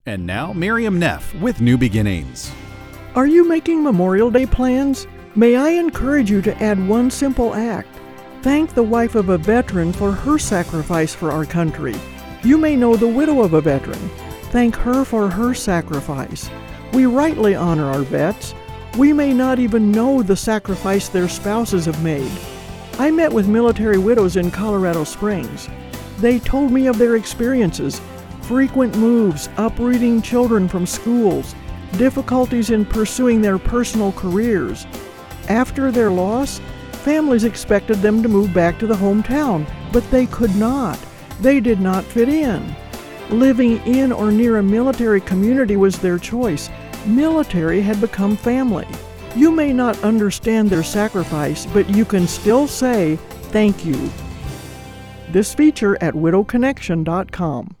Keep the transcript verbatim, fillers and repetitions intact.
And now, Miriam Neff with New Beginnings. Are you making Memorial Day plans? May I encourage you to add one simple act. Thank the wife of a veteran for her sacrifice for our country. You may know the widow of a veteran. Thank her for her sacrifice. We rightly honor our vets. We may not even know the sacrifice their spouses have made. I met with military widows in Colorado Springs. They told me of their experiences, frequent moves, uprooting children from schools, difficulties in pursuing their personal careers. After their loss, families expected them to move back to the hometown, but they could not. They did not fit in. Living in or near a military community was their choice. Military had become family. You may not understand their sacrifice, but you can still say thank you. This feature at widow connection dot com.